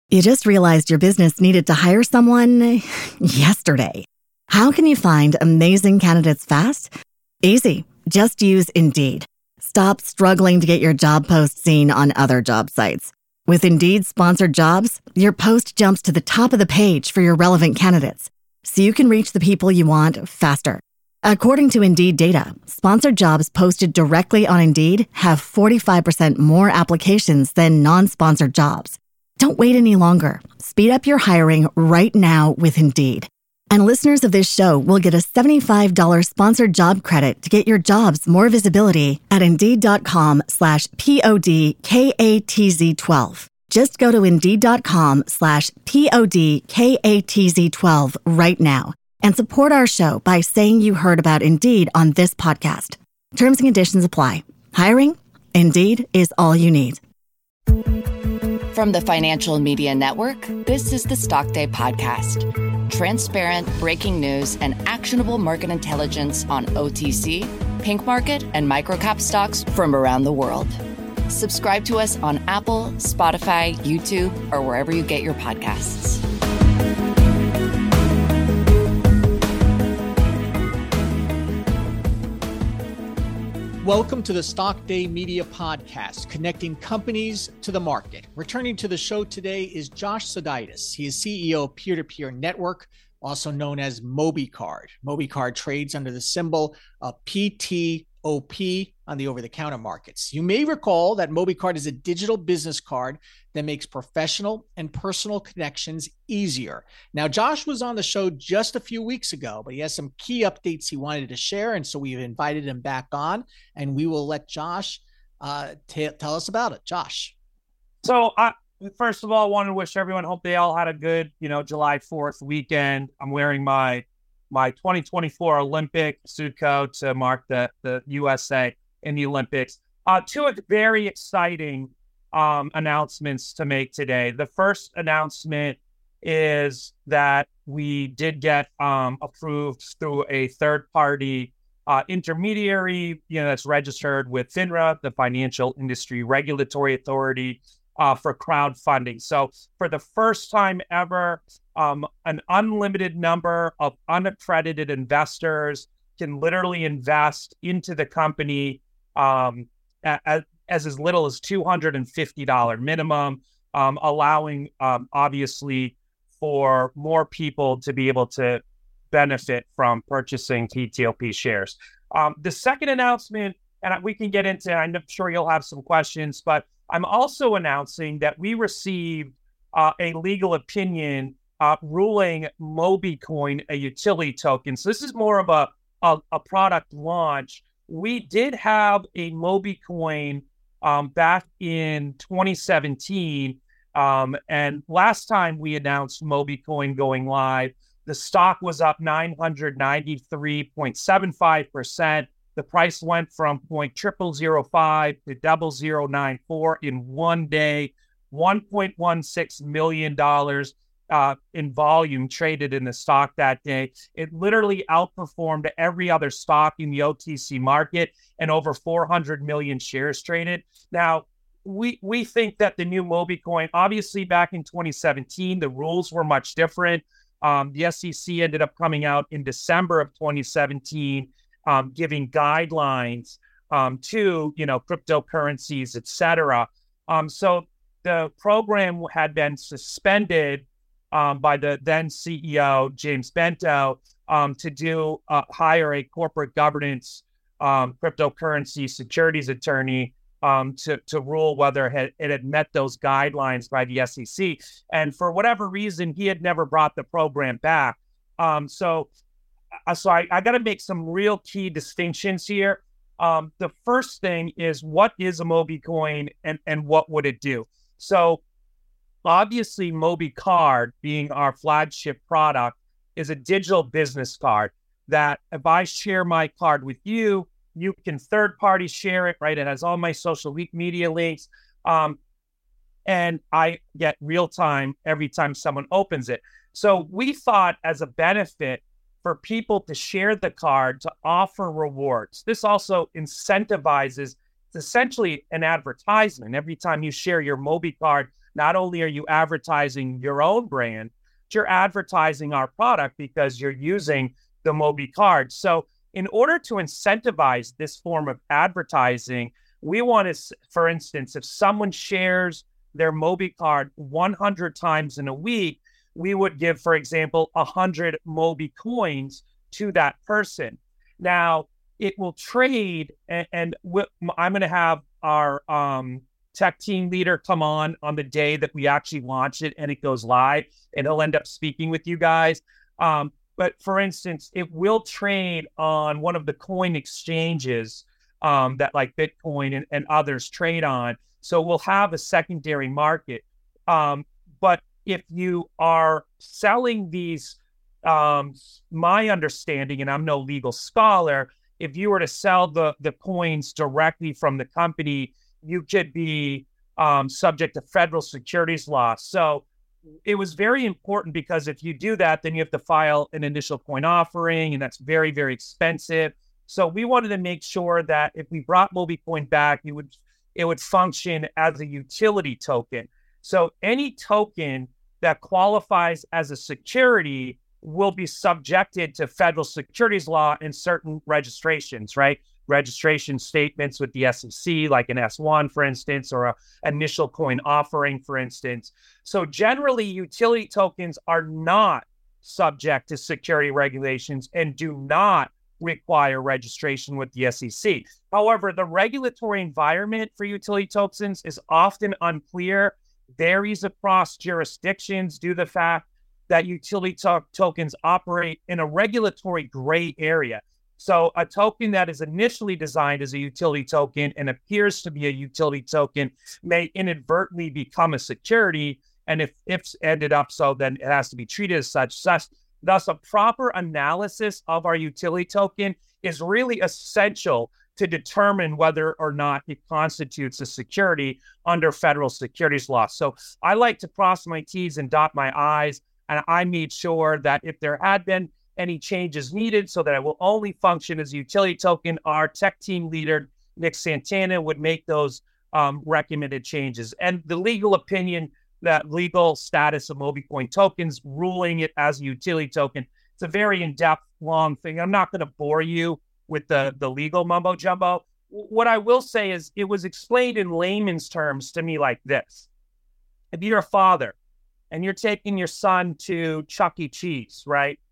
You just realized your business needed to hire someone yesterday. How can you find amazing candidates fast? Easy. Just use Indeed. Stop struggling to get your job post seen on other job sites. With Indeed sponsored jobs, your post jumps to the top of the page for your relevant candidates, so you can reach the people you want faster. According to Indeed data, sponsored jobs posted directly on Indeed have 45% more applications than non-sponsored jobs. Don't wait any longer. Speed up your hiring right now with Indeed. And listeners of this show will get a $75 sponsored job credit to get your jobs more visibility at Indeed.com/PODKATZ12. Just go to Indeed.com/PODKATZ12 right now and support our show by saying you heard about Indeed on this podcast. Terms and conditions apply. Hiring? Indeed is all you need. From the Financial Media Network, this is the Stock Day Podcast. Transparent breaking news and actionable market intelligence on OTC, pink market, and microcap stocks from around the world. Subscribe to us on Apple, Spotify, YouTube, or wherever you get your podcasts. Welcome to the Stock Day Media Podcast, connecting companies to the market. Returning to the show today is Josh Sodaitis. He is CEO of Peer-to-Peer Network, also known as MobiCard. MobiCard trades under the symbol PTOP on the over-the-counter markets. You may recall that MobiCard is a digital business card that makes professional and personal connections easier. Now, Josh was on the show just a few weeks ago, but he has some key updates he wanted to share, and so we've invited him back on, and we will let Josh tell us about it. Josh. So, first of all, I want to wish everyone, hope they all had a good, July 4th weekend. I'm wearing my 2024 Olympic suit coat to mark the USA in the Olympics. Two very exciting announcements to make today. The first announcement is that we did get approved through a third-party intermediary, that's registered with FINRA, the Financial Industry Regulatory Authority, for crowdfunding. So for the first time ever, an unlimited number of unaccredited investors can literally invest into the company as little as $250 minimum, allowing obviously for more people to be able to benefit from purchasing PTOP shares. The second announcement, and we can get into, I'm sure you'll have some questions, but I'm also announcing that we received a legal opinion ruling MobiCoin a utility token. So this is more of a product launch. We did have a MobiCoin back in 2017. And last time we announced MobiCoin going live, the stock was up 993.75%. The price went from 0.0005 to 0094 in one day, $1.16 million in volume traded in the stock that day. It literally outperformed every other stock in the OTC market and over 400 million shares traded. Now, we think that the new MobiCoin, obviously back in 2017, the rules were much different. The SEC ended up coming out in December of 2017, giving guidelines to, cryptocurrencies, et cetera. So the program had been suspended by the then CEO, James Bento, to hire a corporate governance cryptocurrency securities attorney to rule whether it had met those guidelines by the SEC. And for whatever reason, he had never brought the program back. So I got to make some real key distinctions here. The first thing is, what is a MobiCoin and what would it do? So obviously, MobiCard, being our flagship product, is a digital business card that if I share my card with you, you can third-party share it, right? It has all my social media links, and I get real-time every time someone opens it. So we thought, as a benefit for people to share the card, to offer rewards. This also incentivizes, it's essentially an advertisement. Every time you share your MobiCard, not only are you advertising your own brand, you're advertising our product because you're using the Mobi card. So in order to incentivize this form of advertising, we want to, for instance, if someone shares their Mobi card 100 times in a week, we would give, for example, 100 Mobi coins to that person. Now, it will trade, and I'm going to have our tech team leader come on the day that we actually launch it and it goes live, and he'll end up speaking with you guys. But for instance, it will trade on one of the coin exchanges that like Bitcoin and others trade on. So we'll have a secondary market. But if you are selling these, my understanding, and I'm no legal scholar, if you were to sell the coins directly from the company, you could be subject to federal securities law. So it was very important because if you do that, then you have to file an initial coin offering, and that's very, very expensive. So we wanted to make sure that if we brought MobiCoin back, it would function as a utility token. So any token that qualifies as a security will be subjected to federal securities law and certain registrations, right? Registration statements with the SEC, like an S1, for instance, or an initial coin offering, for instance. So generally, utility tokens are not subject to security regulations and do not require registration with the SEC. However, the regulatory environment for utility tokens is often unclear, varies across jurisdictions due to the fact that utility tokens operate in a regulatory gray area. So a token that is initially designed as a utility token and appears to be a utility token may inadvertently become a security. And if it's ended up so, then it has to be treated as such. Thus, a proper analysis of our utility token is really essential to determine whether or not it constitutes a security under federal securities law. So I like to cross my T's and dot my I's, and I made sure that if there had been any changes needed so that it will only function as a utility token, our tech team leader, Nick Santana, would make those recommended changes. And the legal opinion, that legal status of MobiCoin tokens, ruling it as a utility token, it's a very in-depth, long thing. I'm not going to bore you with the legal mumbo jumbo. What I will say is it was explained in layman's terms to me like this. If you're a father and you're taking your son to Chuck E. Cheese, right?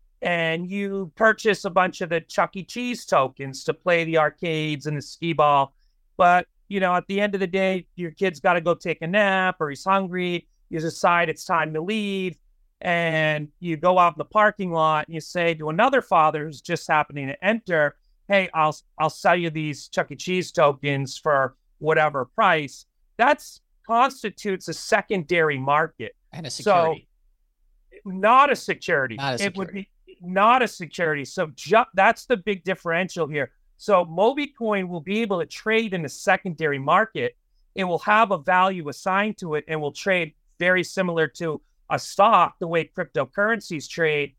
And you purchase a bunch of the Chuck E. Cheese tokens to play the arcades and the skee ball. But, at the end of the day, your kid's got to go take a nap or he's hungry. You decide it's time to leave. And you go out in the parking lot and you say to another father who's just happening to enter, hey, I'll sell you these Chuck E. Cheese tokens for whatever price. That constitutes a secondary market. And a security. So, not a security. It would be not a security. So that's the big differential here. So MobiCoin will be able to trade in a secondary market. It will have a value assigned to it and will trade very similar to a stock, the way cryptocurrencies trade.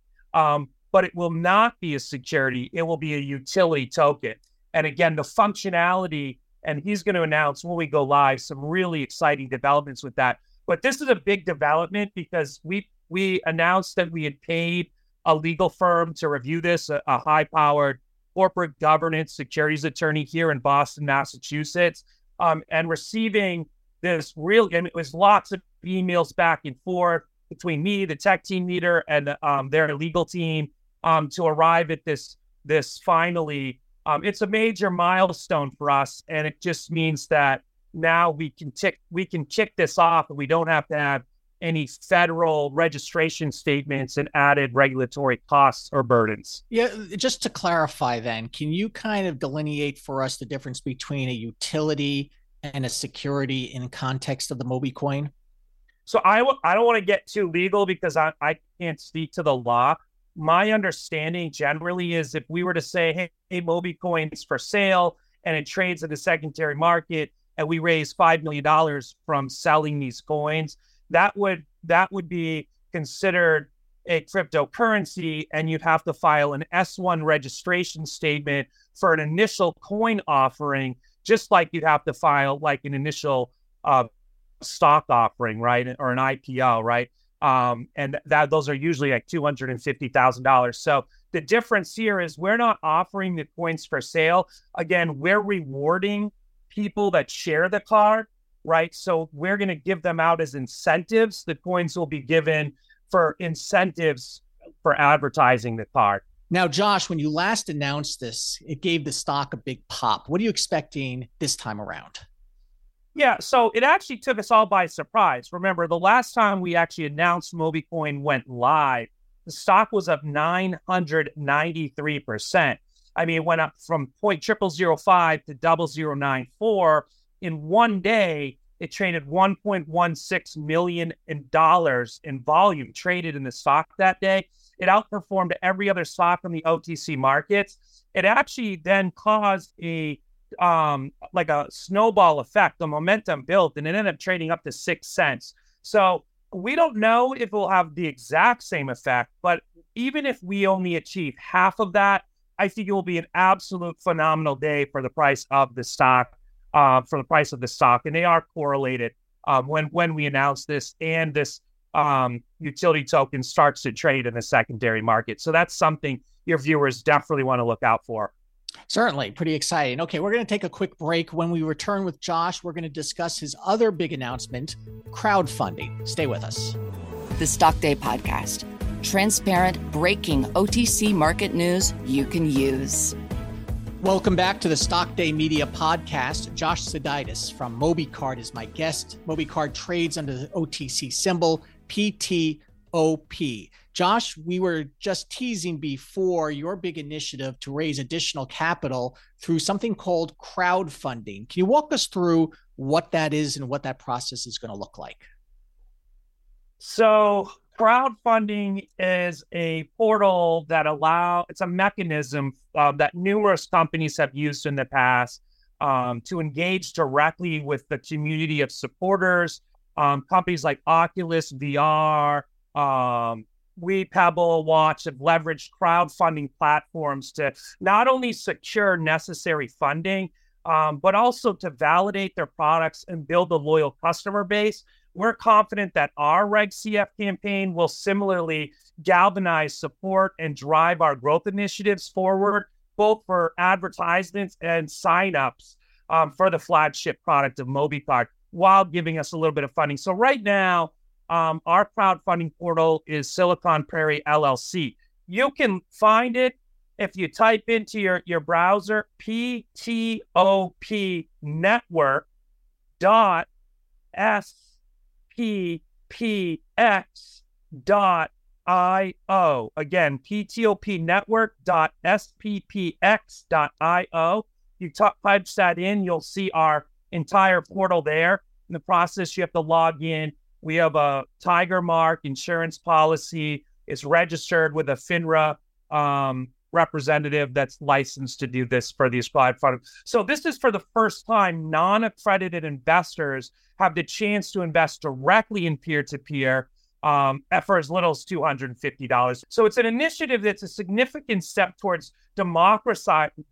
But it will not be a security. It will be a utility token. And again, the functionality, and he's going to announce when we go live some really exciting developments with that. But this is a big development because we announced that we had paid a legal firm to review this, a high-powered corporate governance securities attorney here in Boston, Massachusetts, and receiving this and it was lots of emails back and forth between me, the tech team leader, and their legal team to arrive at this finally. It's a major milestone for us, and it just means that now we can kick this off, and we don't have to have any federal registration statements and added regulatory costs or burdens. Yeah, just to clarify then, can you kind of delineate for us the difference between a utility and a security in context of the MobiCoin? So I don't want to get too legal because I can't speak to the law. My understanding generally is if we were to say, hey, MobiCoin is for sale and it trades in the secondary market and we raise $5 million from selling these coins, that would be considered a cryptocurrency, and you'd have to file an S1 registration statement for an initial coin offering, just like you'd have to file like an initial stock offering, right? Or an IPO, right? And those are usually like $250,000. So the difference here is we're not offering the coins for sale. Again, we're rewarding people that share the card, right? So we're going to give them out as incentives. The coins will be given for incentives for advertising the card. Now, Josh, when you last announced this, it gave the stock a big pop. What are you expecting this time around? Yeah, so it actually took us all by surprise. Remember, the last time we actually announced MobiCoin went live, the stock was up 993%. I mean, it went up from 0.0005 to 0094 in one day. It traded $1.16 million in volume traded in the stock that day. It outperformed every other stock on the OTC markets. It actually then caused like a snowball effect. The momentum built and it ended up trading up to 6 cents. So we don't know if it will have the exact same effect, but even if we only achieve half of that, I think it will be an absolute phenomenal day for the price of the stock, And they are correlated when we announce this and this utility token starts to trade in the secondary market. So that's something your viewers definitely want to look out for. Certainly. Pretty exciting. Okay, we're going to take a quick break. When we return with Josh, we're going to discuss his other big announcement, crowdfunding. Stay with us. The Stock Day Podcast. Transparent, breaking OTC market news you can use. Welcome back to the Stock Day Media Podcast. Josh Sudaitis from MobiCard is my guest. MobiCard trades under the OTC symbol PTOP. Josh, we were just teasing before your big initiative to raise additional capital through something called crowdfunding. Can you walk us through what that is and what that process is going to look like? So crowdfunding is a portal that it's a mechanism that numerous companies have used in the past to engage directly with the community of supporters. Companies like Oculus VR, Pebble Watch have leveraged crowdfunding platforms to not only secure necessary funding, but also to validate their products and build a loyal customer base. We're confident that our Reg CF campaign will similarly galvanize support and drive our growth initiatives forward, both for advertisements and signups for the flagship product of MobiCard, while giving us a little bit of funding. So right now, our crowdfunding portal is Silicon Prairie LLC. You can find it if you type into your browser ptopnetwork.sppx.io. Again, ptopnetwork.sppx.io. You punch that in, you'll see our entire portal there. In the process, you have to log in. We have a Tiger Mark insurance policy. It's registered with a FINRA representative that's licensed to do this for these crowdfunding. So this is for the first time non-accredited investors have the chance to invest directly in peer-to-peer for as little as $250. So it's an initiative that's a significant step towards democratizing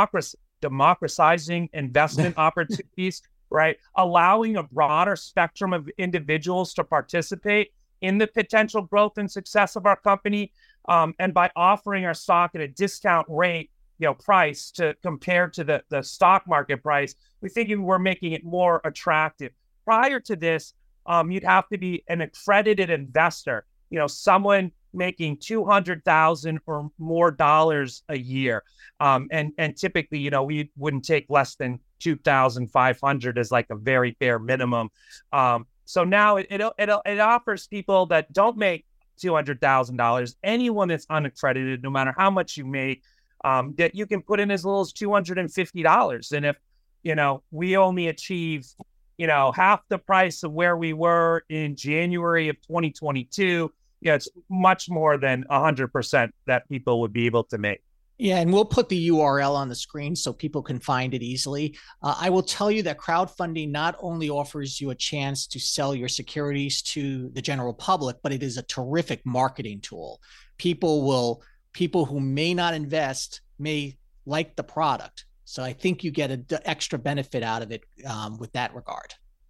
investment opportunities, right? Allowing a broader spectrum of individuals to participate in the potential growth and success of our company. And by offering our stock at a discount rate, price to compare to the stock market price, we think we're making it more attractive. Prior to this, you'd have to be an accredited investor, someone making $200,000 or more dollars a year. And typically, we wouldn't take less than $2,500 as like a very bare minimum. So now it offers people that don't make $200,000, anyone that's unaccredited, no matter how much you make, that you can put in as little as $250. And if, we only achieve, half the price of where we were in January of 2022, it's much more than 100% that people would be able to make. Yeah, and we'll put the URL on the screen so people can find it easily. I will tell you that crowdfunding not only offers you a chance to sell your securities to the general public, but it is a terrific marketing tool. People who may not invest may like the product. So I think you get an extra benefit out of it with that regard.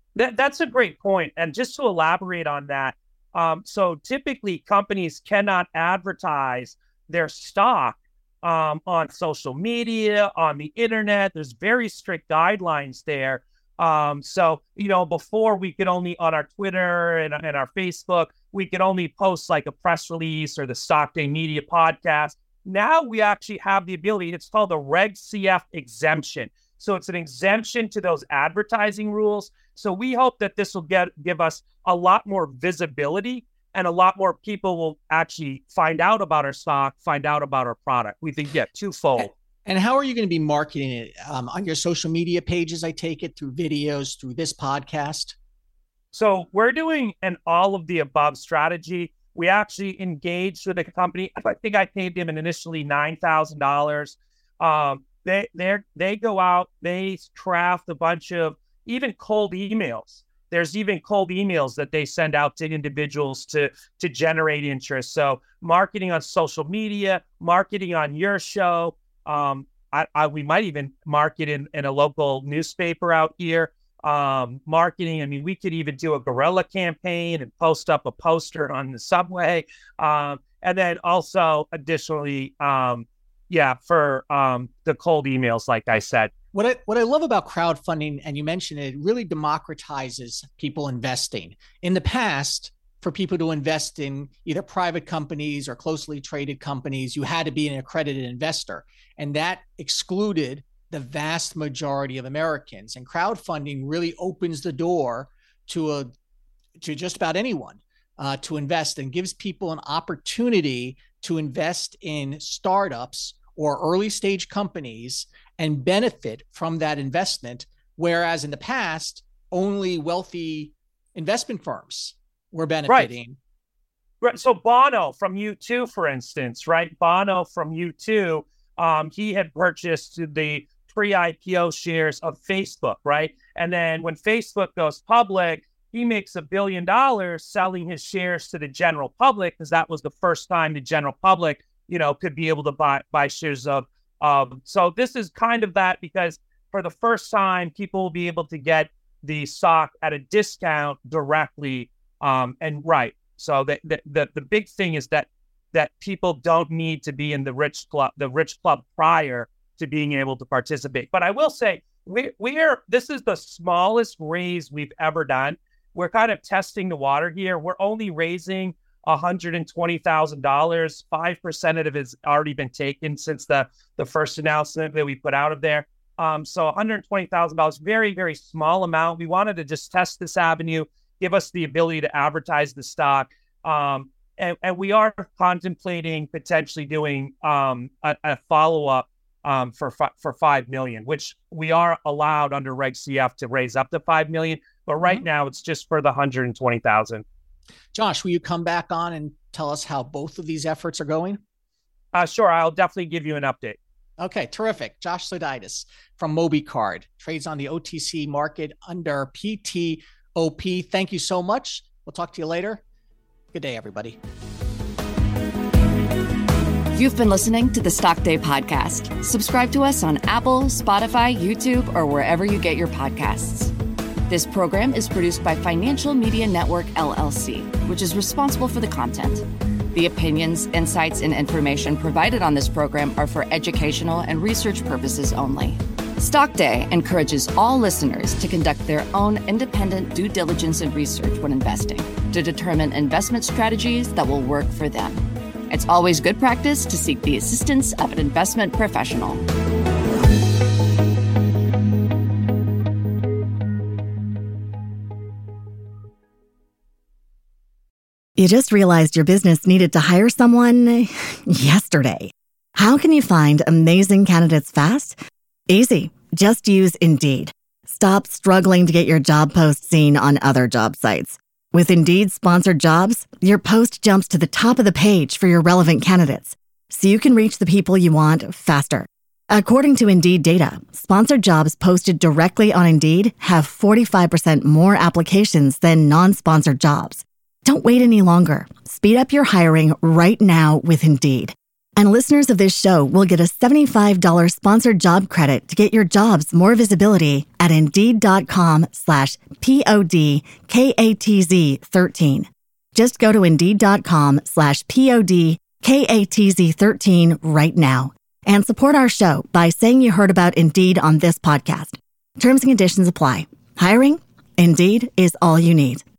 That's a great point. And just to elaborate on that, so typically companies cannot advertise their stock on social media, on the internet. There's very strict guidelines there. So, before we could only on our Twitter and our Facebook, we could only post like a press release or the Stock Day Media podcast. Now we actually have the ability. It's called a Reg CF exemption. So it's an exemption to those advertising rules. So we hope that this will give us a lot more visibility, and a lot more people will actually find out about our stock, find out about our product. We think, twofold. And how are you going to be marketing it? On your social media pages, I take it, through videos, through this podcast? So we're doing an all of the above strategy. We actually engaged with a company. I think I paid them initially $9,000. They go out, they craft a bunch of even cold emails. There's even cold emails that they send out to individuals to generate interest. So marketing on social media, marketing on your show. We might even market in a local newspaper out here. Marketing. I mean, we could even do a guerrilla campaign and post up a poster on the subway. And then also additionally, for the cold emails, like I said. What I love about crowdfunding, and you mentioned it really democratizes people investing. In the past, for people to invest in either private companies or closely traded companies, you had to be an accredited investor. And that excluded the vast majority of Americans. And crowdfunding really opens the door to just about anyone to invest, and gives people an opportunity to invest in startups or early stage companies and benefit from that investment. Whereas in the past, only wealthy investment firms were benefiting. Right. So Bono from U2, for instance, right? Bono from U2, he had purchased the pre-IPO shares of Facebook, right? And then when Facebook goes public, he makes $1 billion selling his shares to the general public, because that was the first time the general public, could be able to buy shares of. So this is kind of that, because for the first time, people will be able to get the stock at a discount directly. So the big thing is that people don't need to be in the rich club prior to being able to participate. But I will say, this is the smallest raise we've ever done. We're kind of testing the water here. We're only raising $120,000. 5% of it has already been taken since the first announcement that we put out of there. So $120,000, very, very small amount. We wanted to just test this avenue, give us the ability to advertise the stock. And we are contemplating potentially doing a follow-up for $5 million, which we are allowed under Reg CF to raise up to $5 million. But right now it's just for the $120,000. Josh, will you come back on and tell us how both of these efforts are going? Sure. I'll definitely give you an update. Okay, terrific. Josh Sodaitis from MobiCard, trades on the OTC market under PTOP. Thank you so much. We'll talk to you later. Good day, everybody. You've been listening to the Stock Day Podcast. Subscribe to us on Apple, Spotify, YouTube, or wherever you get your podcasts. This program is produced by Financial Media Network, LLC, which is responsible for the content. The opinions, insights, and information provided on this program are for educational and research purposes only. Stock Day encourages all listeners to conduct their own independent due diligence and research when investing to determine investment strategies that will work for them. It's always good practice to seek the assistance of an investment professional. You just realized your business needed to hire someone yesterday. How can you find amazing candidates fast? Easy. Just use Indeed. Stop struggling to get your job post seen on other job sites. With Indeed sponsored jobs, your post jumps to the top of the page for your relevant candidates, so you can reach the people you want faster. According to Indeed data, sponsored jobs posted directly on Indeed have 45% more applications than non-sponsored jobs. Don't wait any longer. Speed up your hiring right now with Indeed. And listeners of this show will get a $75 sponsored job credit to get your jobs more visibility at Indeed.com/PODKATZ13. Just go to Indeed.com/PODKATZ13 right now and support our show by saying you heard about Indeed on this podcast. Terms and conditions apply. Hiring? Indeed is all you need.